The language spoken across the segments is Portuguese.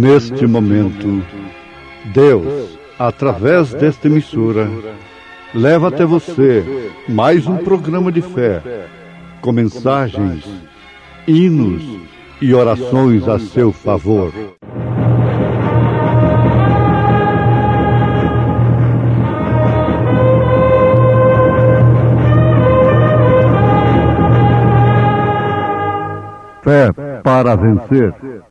Neste momento, Deus, através desta emissora, leva até você mais um programa de fé, com mensagens, hinos e orações a seu favor. Fé para vencer.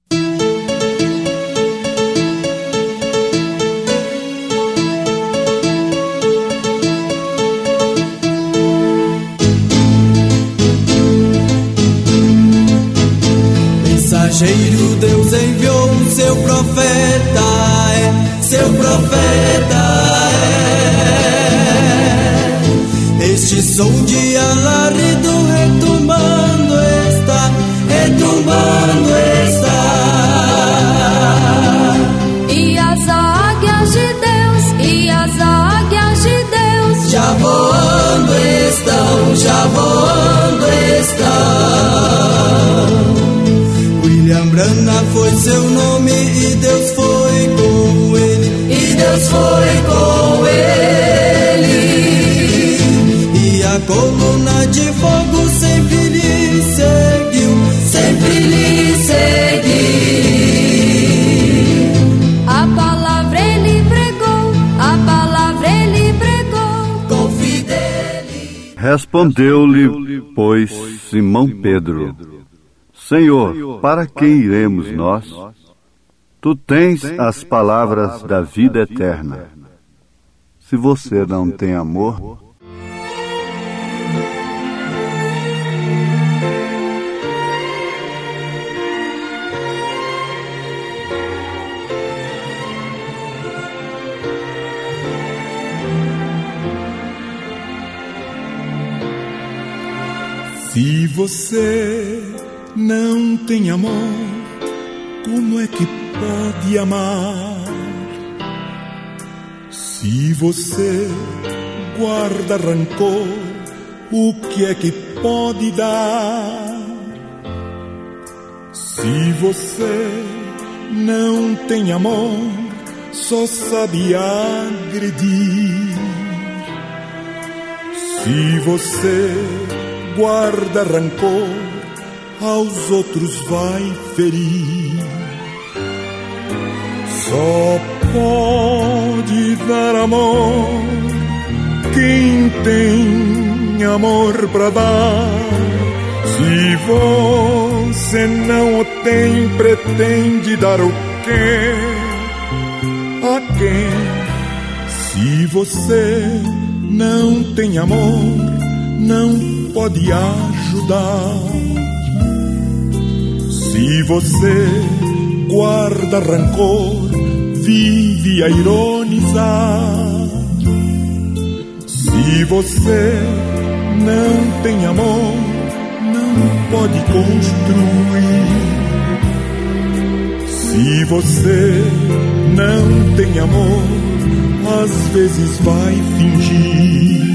Mensageiro, Deus enviou o seu profeta, seu profeta é. Este som de alarido retumbando está, retumbando está. E as águias de Deus, e as águias de Deus, já voando estão, já voando estão. William Branham foi seu nome e Deus foi com ele, e Deus foi com ele. E a coluna de fogo sempre lhe seguiu, sempre lhe seguiu. a palavra ele pregou, a palavra ele pregou com fidelidade. Respondeu-lhe, pois, Simão Pedro: Senhor, para quem iremos nós? Tu tens as palavras da vida eterna. Se você não tem amor, se você não tem amor, como é que pode amar? Se você guarda rancor, o que é que pode dar? Se você não tem amor, só sabe agredir. Se você guarda rancor, aos outros vai ferir. Só pode dar amor quem tem amor pra dar. Se você não o tem, pretende dar o quê? A quem? Se você não tem amor, não pode ajudar. Se você guarda rancor, vive a ironizar. Se você não tem amor, não pode construir. Se você não tem amor, às vezes vai fingir.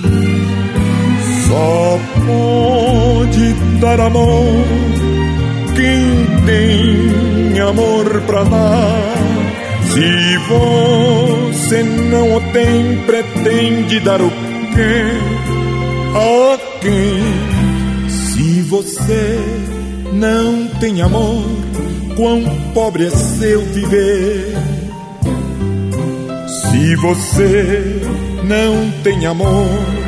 Só pode dar amor quem tem amor pra dar. Se você não o tem, pretende dar o quê? A quem? Se você não tem amor, quão pobre é seu viver. Se você não tem amor,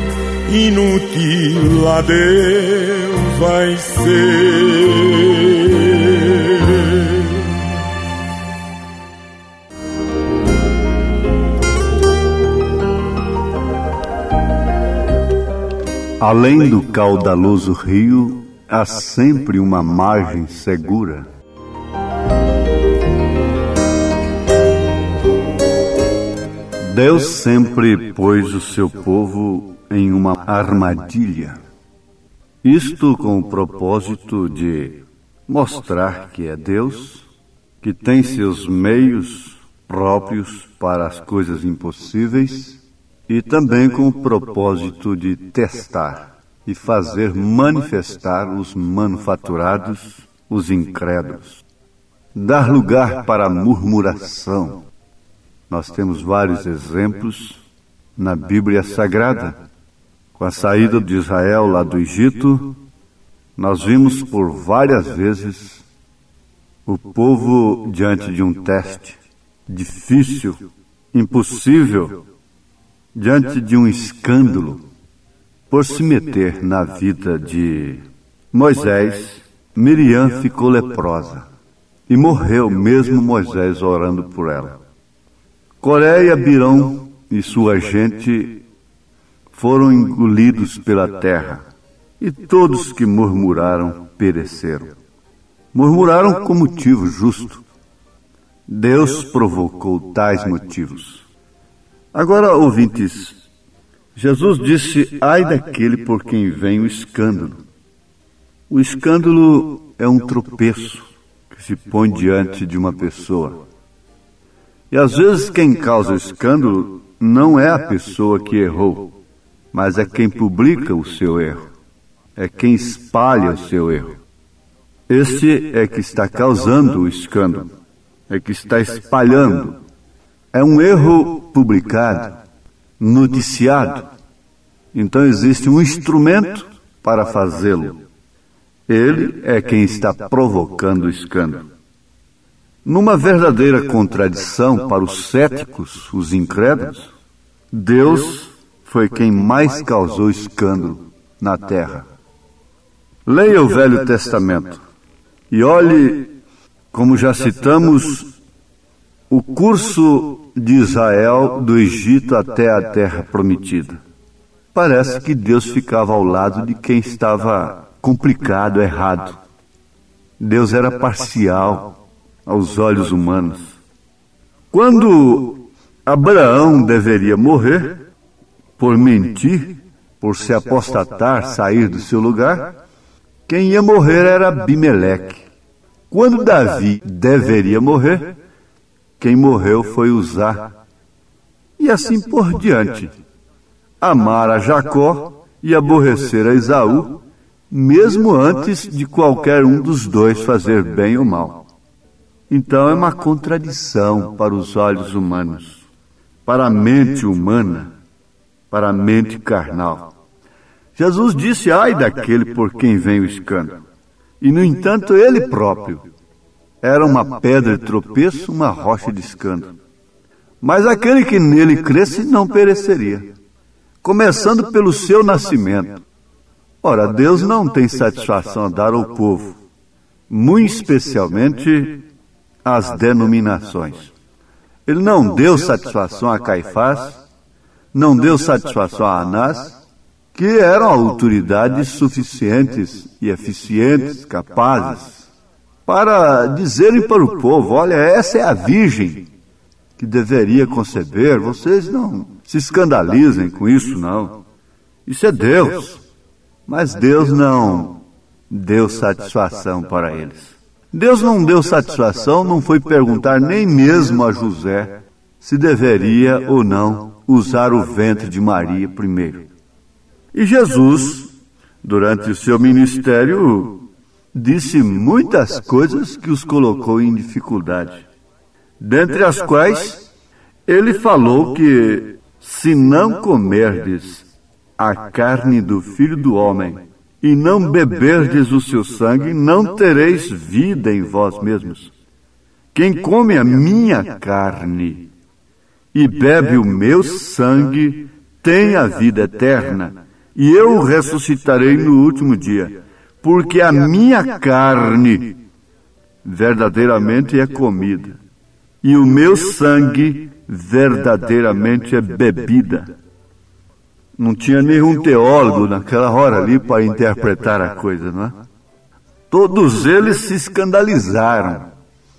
inútil a Deus vai ser. além do caudaloso rio, há sempre uma margem segura. Deus sempre pôs o seu povo em uma armadilha. Isto com o propósito de mostrar que é Deus, que tem seus meios próprios para as coisas impossíveis, e também com o propósito de testar e fazer manifestar os manufaturados, os incrédulos. dar lugar para a murmuração. Nós temos vários exemplos na Bíblia Sagrada. Com a saída de Israel lá do Egito, nós vimos por várias vezes o povo diante de um teste difícil, impossível, diante de um escândalo, por se meter na vida de Moisés. Miriam ficou leprosa e morreu mesmo Moisés orando por ela. Coré e Abirão e sua gente foram engolidos pela terra, e todos que murmuraram pereceram. Murmuraram com motivo justo. Deus provocou tais motivos. Agora, ouvintes, Jesus disse: ai daquele por quem vem o escândalo. O escândalo é um tropeço que se põe diante de uma pessoa. E às vezes quem causa o escândalo não é a pessoa que errou, mas é quem publica o seu erro, é quem espalha o seu erro. Esse é que está causando o escândalo, é que está espalhando. É um erro publicado, noticiado. Então existe um instrumento para fazê-lo. Ele é quem está provocando o escândalo. Numa verdadeira contradição para os céticos, os incrédulos, Deus foi quem mais causou escândalo na terra. Leia o Velho Testamento e olhe, como já citamos, o curso de Israel do Egito até a terra prometida. Parece que Deus ficava ao lado de quem estava complicado, errado. Deus era parcial aos olhos humanos. Quando Abraão deveria morrer, por mentir, por se apostatar, sair do seu lugar, quem ia morrer era Abimeleque. Quando Davi deveria morrer, quem morreu foi Uzá. E assim por diante. Amar a Jacó e aborrecer a Esaú, mesmo antes de qualquer um dos dois fazer bem ou mal. Então é uma contradição para os olhos humanos, para a mente humana, para a mente carnal. Jesus disse: ai daquele por quem vem o escândalo. E, no entanto, ele próprio era uma pedra de tropeço, uma rocha de escândalo. Mas aquele que nele cresce não pereceria, começando pelo seu nascimento. Ora, Deus não tem satisfação a dar ao povo, muito especialmente às denominações. Ele não deu satisfação a Caifás, não deu satisfação a Anás, que eram autoridades suficientes e eficientes, capazes, para dizerem para o povo: olha, essa é a virgem que deveria conceber, vocês não se escandalizem com isso, não. Isso é Deus. Mas Deus não deu satisfação para eles. Deus não deu satisfação, não foi perguntar nem mesmo a José se deveria ou não usar o ventre de Maria primeiro. E Jesus, durante o seu ministério, disse muitas coisas que os colocou em dificuldade. Dentre as quais, ele falou que se não comerdes a carne do Filho do Homem e não beberdes o seu sangue, não tereis vida em vós mesmos. Quem come a minha carne e bebe o meu sangue tem a vida eterna, e eu o ressuscitarei no último dia, porque a minha carne verdadeiramente é comida, e o meu sangue verdadeiramente é bebida. Não tinha nenhum teólogo naquela hora ali para interpretar a coisa, não é? Todos eles se escandalizaram.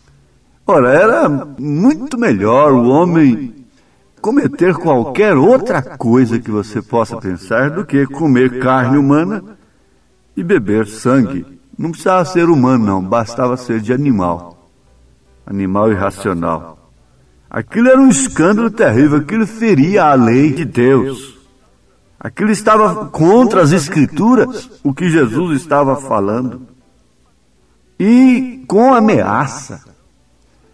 Ora, era muito melhor o homem cometer qualquer outra coisa que você possa pensar do que comer carne humana e beber sangue. Não precisava ser humano, não, bastava ser de animal. Animal irracional. Aquilo era um escândalo terrível, aquilo feria a lei de Deus. Aquilo estava contra as Escrituras, o que Jesus estava falando. E com ameaça.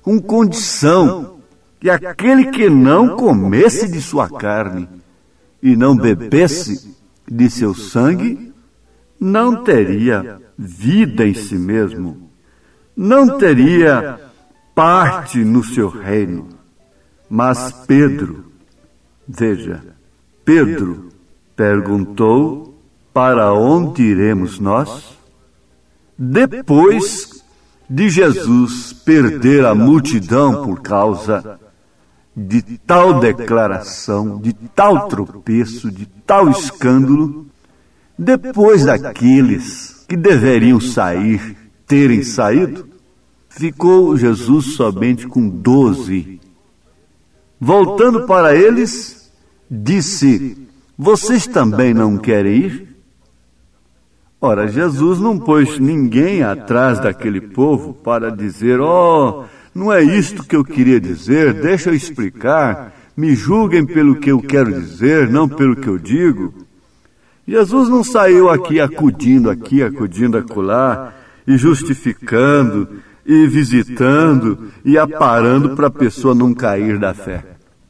com condição que aquele que não comesse de sua carne e não bebesse de seu sangue, não teria vida em si mesmo, não teria parte no seu reino. Mas Pedro, veja, Pedro perguntou: para onde iremos nós? Depois de Jesus perder a multidão por causa de tal declaração, de tal tropeço, de tal escândalo, depois daqueles que deveriam sair, terem saído, ficou Jesus somente com 12. Voltando para eles, disse: vocês também não querem ir? Ora, Jesus não pôs ninguém atrás daquele povo para dizer: não é isto que eu queria dizer, deixa eu explicar, me julguem pelo que eu quero dizer, não pelo que eu digo. Jesus não saiu acudindo acolá, e justificando, e visitando, e aparando para a pessoa não cair da fé.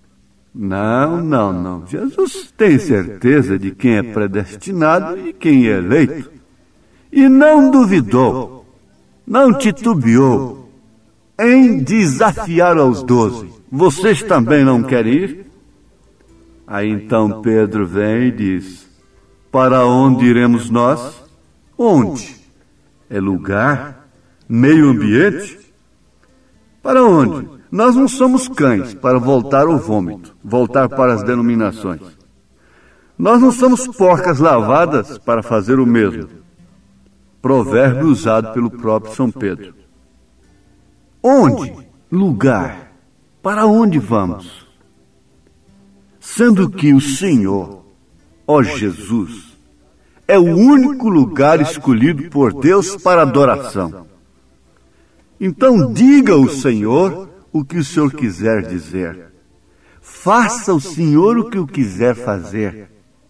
Não. Jesus tem certeza de quem é predestinado e quem é eleito. E não duvidou, não titubeou em desafiar aos 12. Vocês também não querem ir? Aí então Pedro vem e diz: para onde iremos nós? Onde? É lugar? Meio ambiente? Para onde? Nós não somos cães para voltar ao vômito, voltar para as denominações. Nós não somos porcas lavadas para fazer o mesmo. Provérbio usado pelo próprio São Pedro. Onde? Lugar. Para onde vamos? Sendo que o Senhor, Jesus, é o único lugar escolhido por Deus para adoração. Então diga ao Senhor o que o Senhor quiser dizer. Faça o Senhor o que o quiser fazer.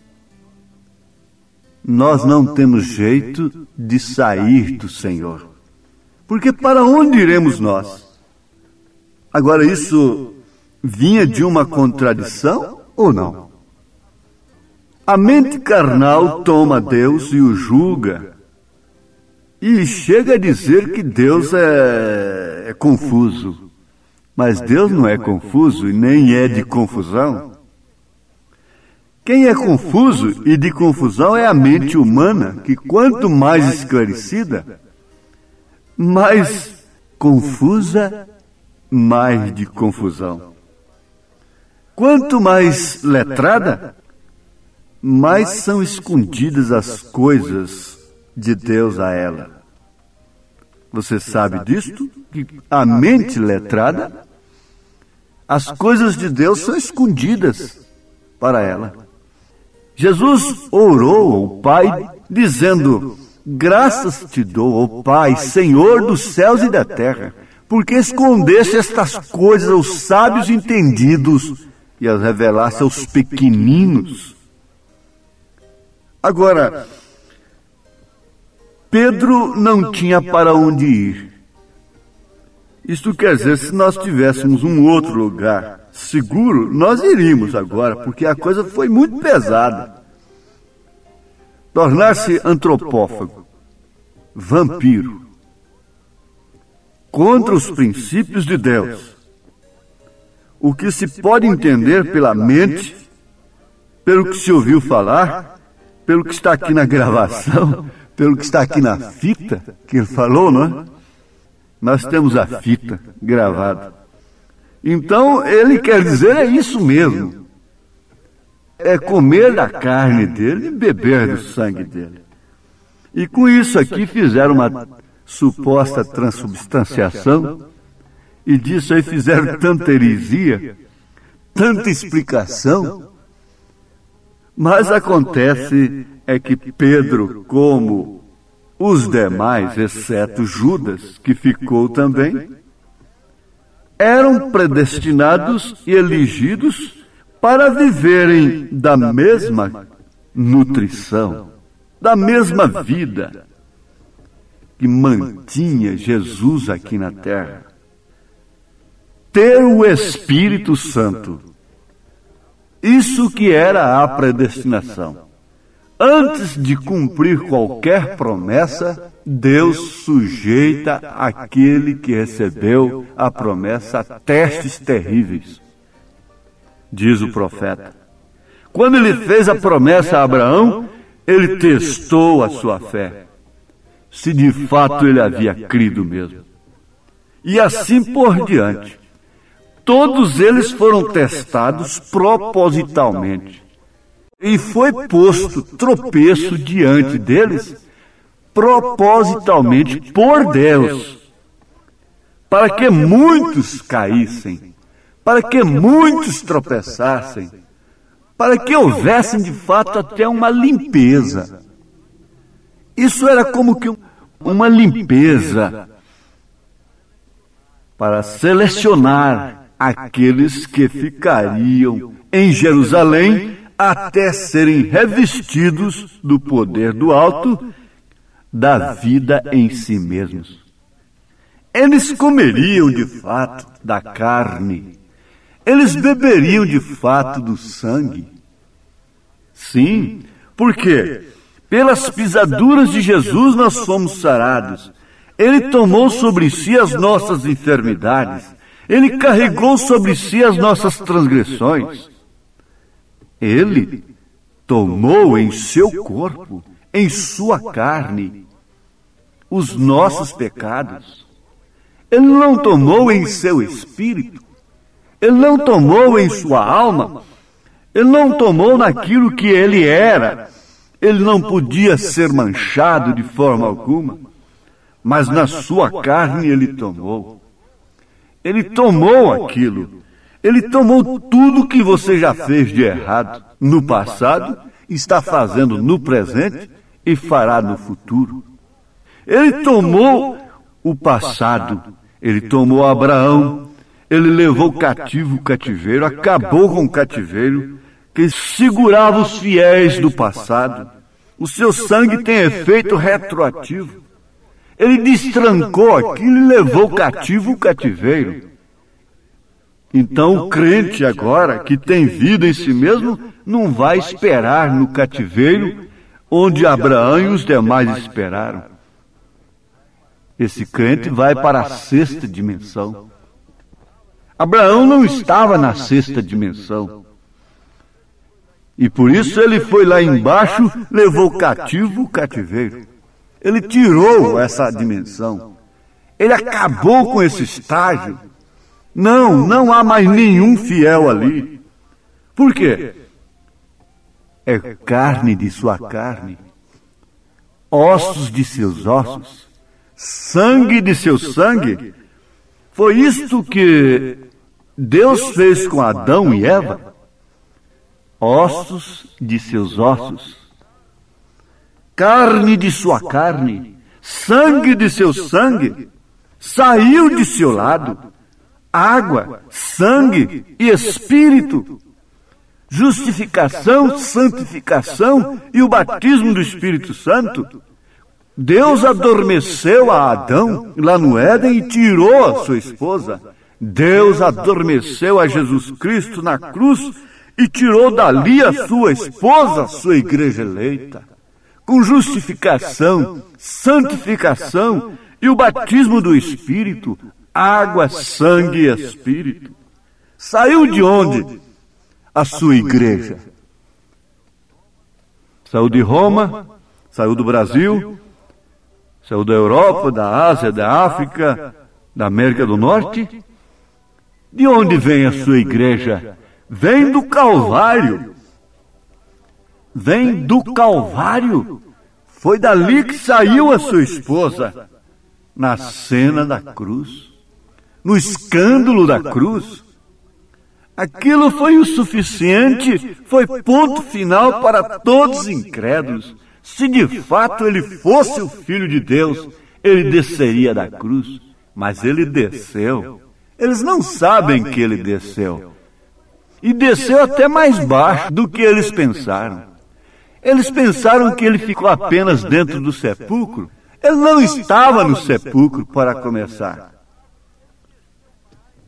Nós não temos jeito de sair do Senhor. Porque para onde iremos nós? Agora, isso vinha de uma contradição ou não? A mente carnal toma Deus e o julga. E chega a dizer que Deus é confuso. Mas Deus não é confuso e nem é de confusão. Quem é confuso e de confusão é a mente humana, que quanto mais esclarecida, mais confusa, mais de confusão. Quanto mais letrada, mais são escondidas as coisas de Deus a ela. Você sabe disto? Que a mente letrada, as coisas de Deus são escondidas para ela. Jesus orou ao Pai, dizendo: graças te dou, ó Pai, Senhor dos céus e da terra, porque escondeste estas coisas aos sábios entendidos e as revelaste aos pequeninos. Agora, Pedro não tinha para onde ir. Isto quer dizer, se nós tivéssemos um outro lugar seguro, nós iríamos agora, porque a coisa foi muito pesada. Tornar-se antropófago, vampiro, contra os princípios de Deus. O que se pode entender pela mente, pelo que se ouviu falar, pelo que está aqui na gravação, pelo que está aqui na fita que ele falou, não é? Nós temos a fita gravada. Então, ele quer dizer é isso mesmo. É comer da carne dele e beber do sangue dele. E com isso aqui fizeram uma suposta transubstanciação, e disso aí fizeram tanta heresia, tanta explicação. Mas acontece é que Pedro, como os demais, exceto Judas, que ficou também, eram predestinados e elegidos para viverem da mesma nutrição, da mesma vida que mantinha Jesus aqui na terra. ter o Espírito Santo. Isso que era a predestinação. Antes de cumprir qualquer promessa, Deus sujeita aquele que recebeu a promessa a testes terríveis. Diz o profeta. Quando ele fez a promessa a Abraão, ele testou a sua fé, se de fato ele havia crido mesmo. E assim por diante. Todos eles foram testados propositalmente. E foi posto tropeço diante deles, propositalmente por Deus, para que muitos caíssem, para que muitos tropeçassem, para que houvesse de fato até uma limpeza. Isso era como que uma limpeza para selecionar aqueles que ficariam em Jerusalém até serem revestidos do poder do alto, da vida em si mesmos. Eles comeriam de fato da carne, eles beberiam de fato do sangue. Sim, porque pelas pisaduras de Jesus nós fomos sarados. Ele tomou sobre si as nossas enfermidades, ele carregou sobre si as nossas transgressões. Ele tomou em seu corpo, em sua carne, os nossos pecados. Ele não tomou em seu espírito, ele não tomou em sua alma, ele não tomou naquilo que ele era. Ele não podia ser manchado de forma alguma, mas na sua carne ele tomou. Ele tomou aquilo. Ele tomou tudo que você já fez de errado no passado, está fazendo no presente e fará no futuro. Ele tomou o passado, ele tomou Abraão, ele levou cativo o cativeiro, acabou com o cativeiro que segurava os fiéis do passado. O seu sangue tem efeito retroativo. Ele destrancou aquilo e levou cativo o cativeiro. Então o crente agora, que tem vida em si mesmo, não vai esperar no cativeiro onde Abraão e os demais esperaram. Esse crente vai para a sexta dimensão. Abraão não estava na sexta dimensão. E por isso ele foi lá embaixo, levou cativo o cativeiro. Ele tirou essa dimensão. Ele acabou com esse estágio. Não há mais nenhum fiel ali. Por quê? É carne de sua carne, ossos de seus ossos, sangue de seu sangue. Foi isto que Deus fez com Adão e Eva. Ossos de seus ossos, carne de sua carne, sangue de seu sangue, saiu de seu lado. Água, sangue e espírito, justificação, santificação e o batismo do Espírito Santo. Deus adormeceu a Adão lá no Éden e tirou a sua esposa. Deus adormeceu a Jesus Cristo na cruz e tirou dali a sua esposa, a sua igreja eleita. Com justificação, santificação e o batismo do Espírito, água, sangue e espírito. Saiu de onde? A sua igreja. Saiu de Roma, saiu do Brasil, saiu da Europa, da Ásia, da África, da América do Norte. De onde vem a sua igreja? Vem do Calvário. Vem do Calvário. Foi dali que saiu a sua esposa, na cena da cruz. No escândalo da cruz. Aquilo foi o suficiente, foi ponto final para todos os incrédulos. Se de fato ele fosse o Filho de Deus, ele desceria da cruz. Mas ele desceu. Eles não sabem que ele desceu. E desceu até mais baixo do que eles pensaram. Eles pensaram que ele ficou apenas dentro do sepulcro. Ele não estava no sepulcro para começar.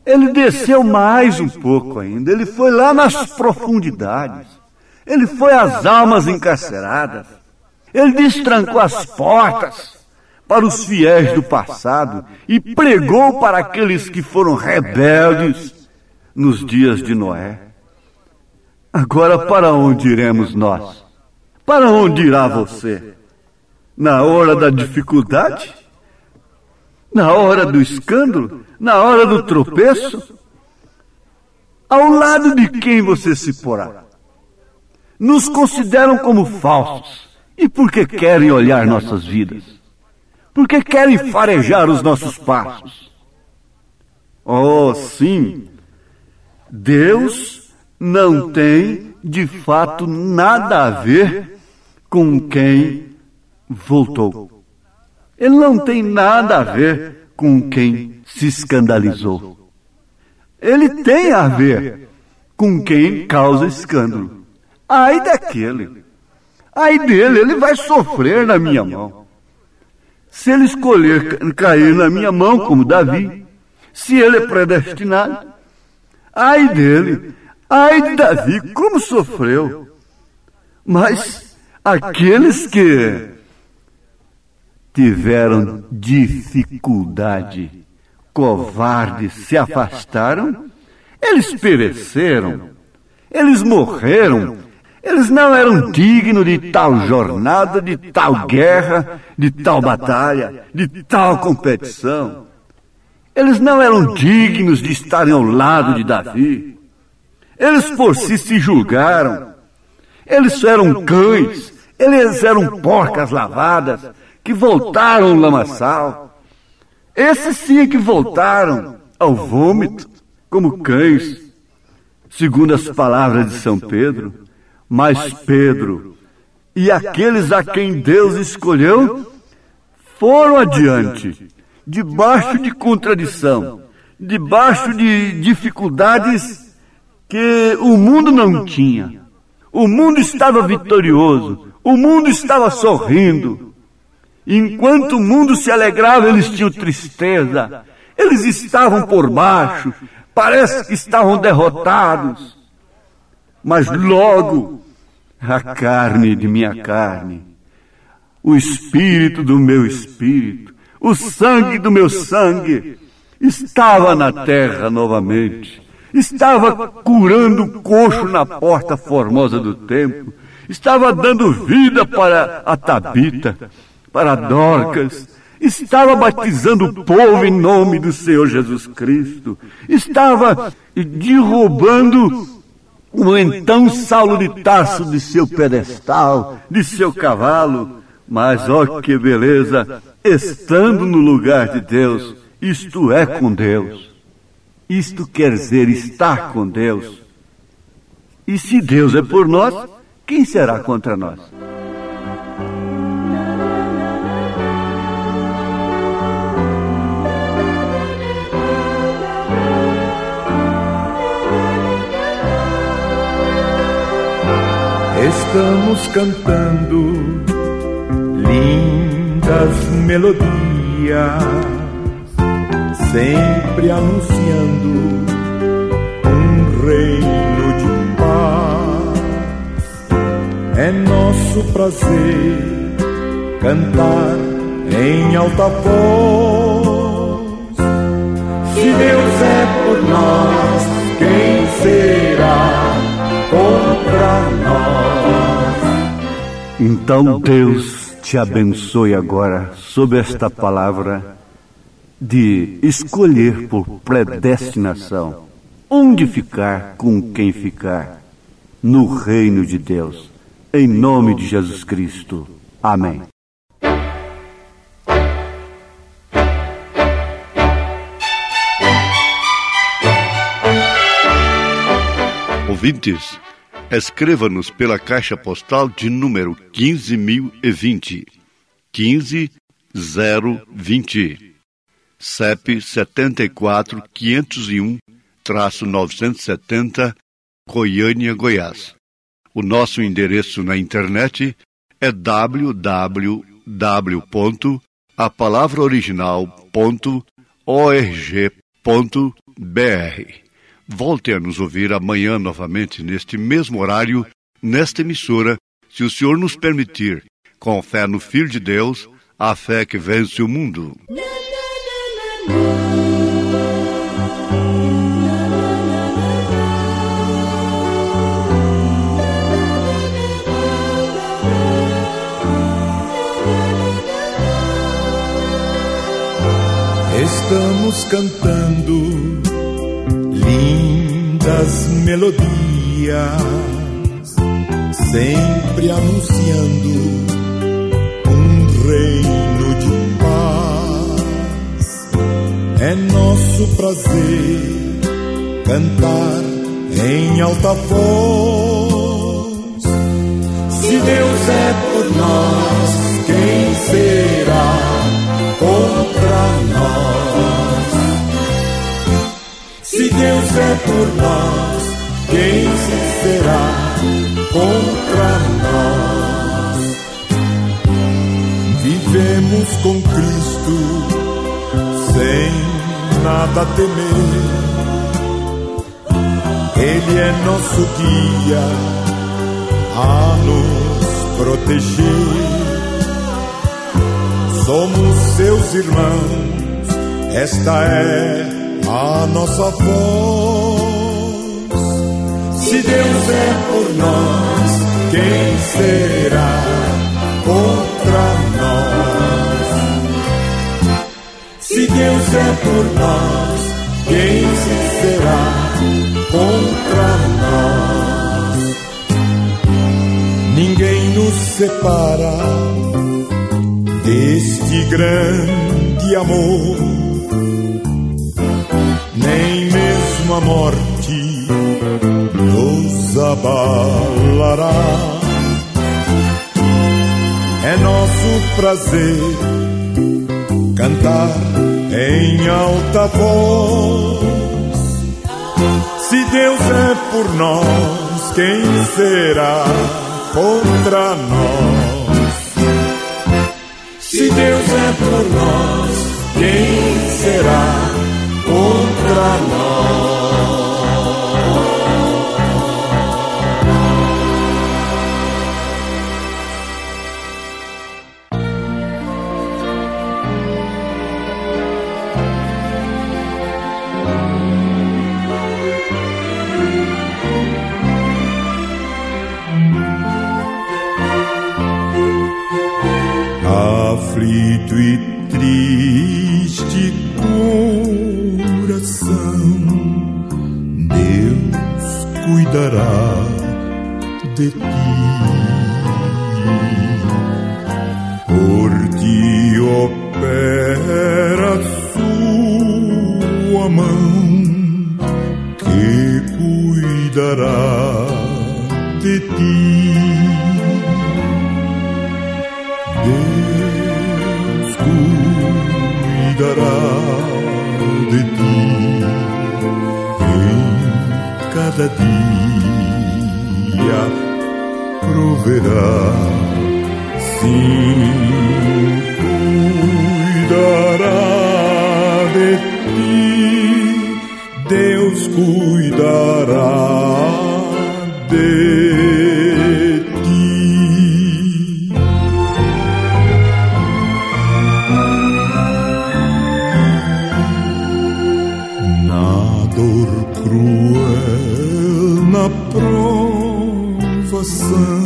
Ele desceu mais um pouco ainda, ele foi lá nas profundidades, ele foi às almas encarceradas, ele destrancou as portas para os fiéis do passado e pregou para aqueles que foram rebeldes nos dias de Noé. Agora, para onde iremos nós? Para onde irá você? Na hora da dificuldade? Na hora do escândalo? Na hora do tropeço? Ao lado de quem você se porá? Nos consideram como falsos. E por que querem olhar nossas vidas? Por que querem farejar os nossos passos? Oh, sim, Deus não tem, de fato, nada a ver com quem voltou. Ele não tem nada a ver com quem se escandalizou. Ele tem a ver com quem causa escândalo. Ai daquele, ai dele, ele vai sofrer na minha mão. Se ele escolher cair na minha mão como Davi, se ele é predestinado, ai dele, ai de Davi, como sofreu. Mas aqueles que tiveram dificuldade, covardes, se afastaram, eles pereceram, eles morreram, eles não eram dignos de tal jornada, de tal guerra, de tal batalha, de tal competição. Eles não eram dignos de estarem ao lado de Davi. Eles por si se julgaram. Eles eram cães, eles eram porcas lavadas, que voltaram ao lamaçal. Esses sim que voltaram ao vômito, como cães, segundo as palavras de São Pedro. Mas Pedro e aqueles a quem Deus escolheu foram adiante, debaixo de contradição, debaixo de dificuldades que o mundo não tinha. O mundo estava vitorioso, o mundo estava sorrindo. Enquanto o mundo se alegrava, eles tinham tristeza, eles estavam por baixo, parece que estavam derrotados. Mas logo, a carne de minha carne, o espírito do meu espírito, o sangue do meu sangue, estava na terra novamente, estava curando o coxo na porta formosa do templo, estava dando vida para a Tabita, para Dorcas, estava batizando o povo em nome do Senhor Jesus Cristo, estava derrubando o então Saulo de Tarso de seu pedestal, de seu cavalo. Mas, ó que beleza, estando no lugar de Deus, isto é com Deus. Isto quer dizer estar com Deus. E se Deus é por nós, quem será contra nós? Estamos cantando lindas melodias, sempre anunciando um reino de paz. É nosso prazer cantar em alta voz. Se Deus é por nós, quem será contra nós? Então Deus te abençoe agora sob esta palavra de escolher por predestinação onde ficar, com quem ficar, no reino de Deus, em nome de Jesus Cristo. Amém. Ouvintes, escreva-nos pela caixa postal de número 15.020, 15020, CEP 74.501-970, Goiânia, Goiás. O nosso endereço na internet é www.apalavraoriginal.org.br. Volte a nos ouvir amanhã novamente, neste mesmo horário, nesta emissora, se o Senhor nos permitir, com fé no Filho de Deus, a fé que vence o mundo. Estamos cantando lindas melodias, sempre anunciando um reino de paz. É nosso prazer cantar em alta voz. Se Deus é por nós, quem será contra nós? Se Deus é por nós, quem será contra nós? Vivemos com Cristo sem nada temer. Ele é nosso guia a nos proteger. Somos seus irmãos, esta é a nossa voz. Se Deus é por nós, quem será contra nós? Se Deus é por nós, quem será contra nós? Ninguém nos separa deste grande amor, nem mesmo a morte nos abalará. É nosso prazer cantar em alta voz. Se Deus é por nós, quem será contra nós? Se Deus é por nós, quem será contra nós? Aflito e triste coração, Deus cuidará de ti. Por ti opera sua mão, que cuidará de ti. Deus cuidará de ti em cada dia, proverá, sim, cuidará de ti. Deus cuidará de ti. Dor cruel na provação,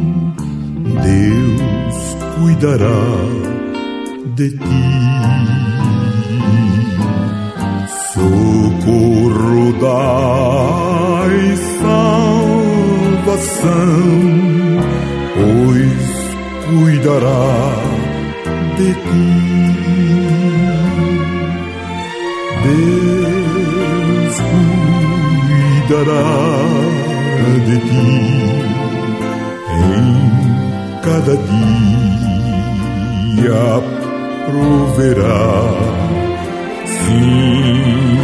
Deus cuidará de ti. Socorro dai salvação, pois cuidará de ti. Deus cuidará de ti em cada dia, proverá, sim,